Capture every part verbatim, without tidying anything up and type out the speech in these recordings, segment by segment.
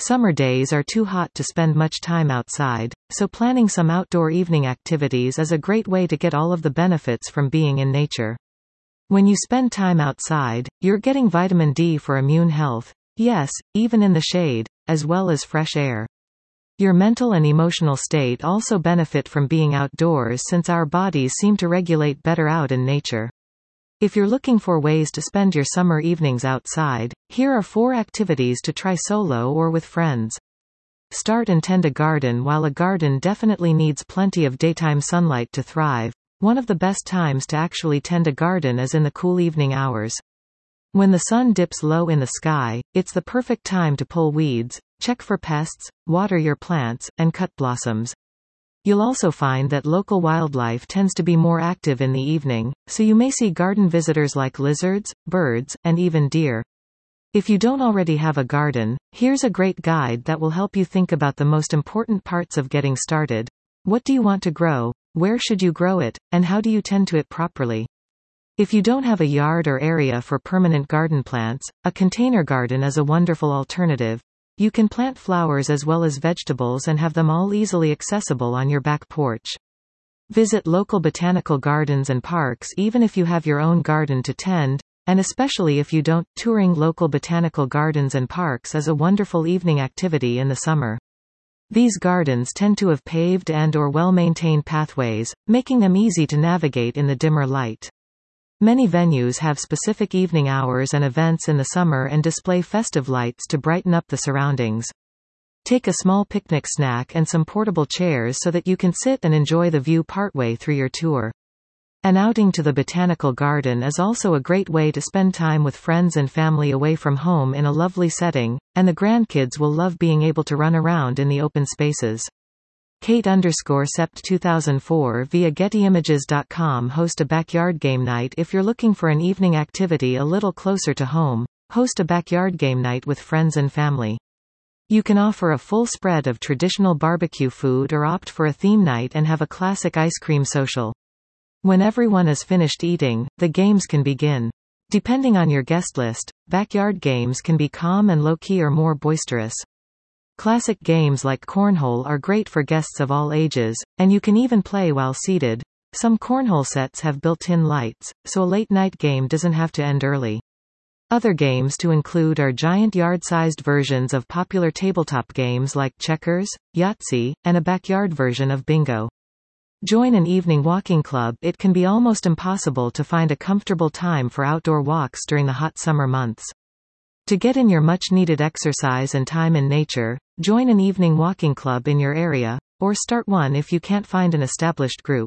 Summer days are too hot to spend much time outside, so planning some outdoor evening activities is a great way to get all of the benefits from being in nature. When you spend time outside, you're getting vitamin D for immune health, yes, even in the shade, as well as fresh air. Your mental and emotional state also benefit from being outdoors since our bodies seem to regulate better out in nature. If you're looking for ways to spend your summer evenings outside, here are four activities to try solo or with friends. Start and tend a garden. While a garden definitely needs plenty of daytime sunlight to thrive, one of the best times to actually tend a garden is in the cool evening hours. When the sun dips low in the sky, it's the perfect time to pull weeds, check for pests, water your plants, and cut blossoms. You'll also find that local wildlife tends to be more active in the evening, so you may see garden visitors like lizards, birds, and even deer. If you don't already have a garden, here's a great guide that will help you think about the most important parts of getting started. What do you want to grow? Where should you grow it? And how do you tend to it properly? If you don't have a yard or area for permanent garden plants, a container garden is a wonderful alternative. You can plant flowers as well as vegetables and have them all easily accessible on your back porch. Visit local botanical gardens and parks even if you have your own garden to tend, and especially if you don't. Touring local botanical gardens and parks is a wonderful evening activity in the summer. These gardens tend to have paved and or well-maintained pathways, making them easy to navigate in the dimmer light. Many venues have specific evening hours and events in the summer and display festive lights to brighten up the surroundings. Take a small picnic snack and some portable chairs so that you can sit and enjoy the view partway through your tour. An outing to the botanical garden is also a great way to spend time with friends and family away from home in a lovely setting, and the grandkids will love being able to run around in the open spaces. Kate underscore Sept two thousand four via Getty Images dot com host a backyard game night. If you're looking for an evening activity a little closer to home, host a backyard game night with friends and family. You can offer a full spread of traditional barbecue food or opt for a theme night and have a classic ice cream social. When everyone is finished eating, the games can begin. Depending on your guest list, backyard games can be calm and low-key or more boisterous. Classic games like cornhole are great for guests of all ages, and you can even play while seated. Some cornhole sets have built-in lights, so a late-night game doesn't have to end early. Other games to include are giant yard-sized versions of popular tabletop games like checkers, Yahtzee, and a backyard version of bingo. Join an evening walking club. It can be almost impossible to find a comfortable time for outdoor walks during the hot summer months. To get in your much-needed exercise and time in nature, join an evening walking club in your area, or start one if you can't find an established group.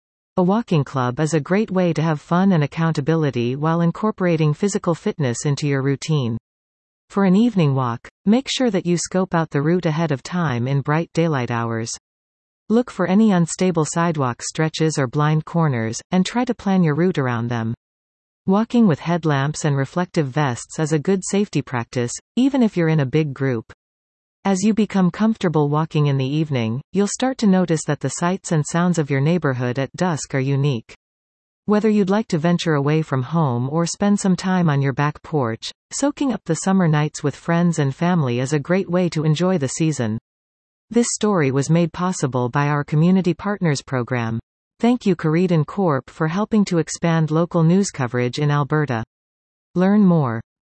A walking club is a great way to have fun and accountability while incorporating physical fitness into your routine. For an evening walk, make sure that you scope out the route ahead of time in bright daylight hours. Look for any unstable sidewalk stretches or blind corners, and try to plan your route around them. Walking with headlamps and reflective vests is a good safety practice, even if you're in a big group. As you become comfortable walking in the evening, you'll start to notice that the sights and sounds of your neighborhood at dusk are unique. Whether you'd like to venture away from home or spend some time on your back porch, soaking up the summer nights with friends and family is a great way to enjoy the season. This story was made possible by our Community Partners program. Thank you Caridon Corp for helping to expand local news coverage in Alberta. Learn more